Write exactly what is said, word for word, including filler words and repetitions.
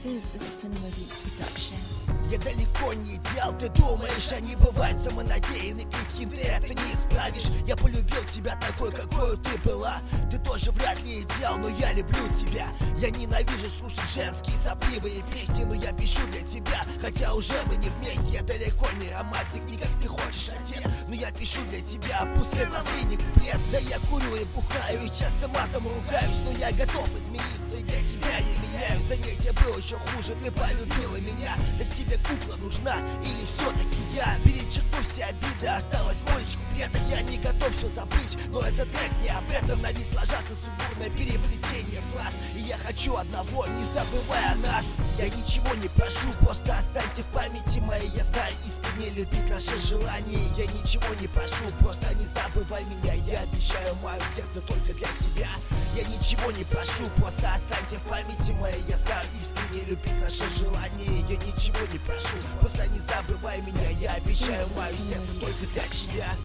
This is a Cinema Beats production. Я далеко не идеал, ты думаешь, они бывают самонадеянный кретин, ты это не исправишь. Я полюбил тебя такой, какой ты была. Ты тоже вряд ли идеал, но я люблю тебя. Я ненавижу слушать женские сопливые песни, но я пишу для тебя, хотя уже мы не вместе. Я далеко не романтик, не как ты хочешь, отец, но я пишу для тебя, пускай последний куплет. Да я курю и бухаю, и часто матом ругаюсь, но я готов измениться, и для тебя я меняюсь. Заметь, я был еще хуже, ты полюбила меня. Так тебе кукла нужна или все-таки я? Перечеркну все обиды, осталось горечь куплета. Я не готов все забыть, но этот трек не об этом. На лист ложатся сумбурное переплетение фраз, и я хочу одного, не забывай о нас. Я ничего не прошу, просто останься в памяти моей. Я знаю, искренне любить наше желание. Я ничего не прошу, просто не забывай меня. Я обещаю мое сердце только для тебя. Я ничего не прошу, просто останься в памяти моей. Я знаю, искренне любить наше желание. Я ничего не прошу, просто не забывай меня. Я обещаю мое сердце только для тебя.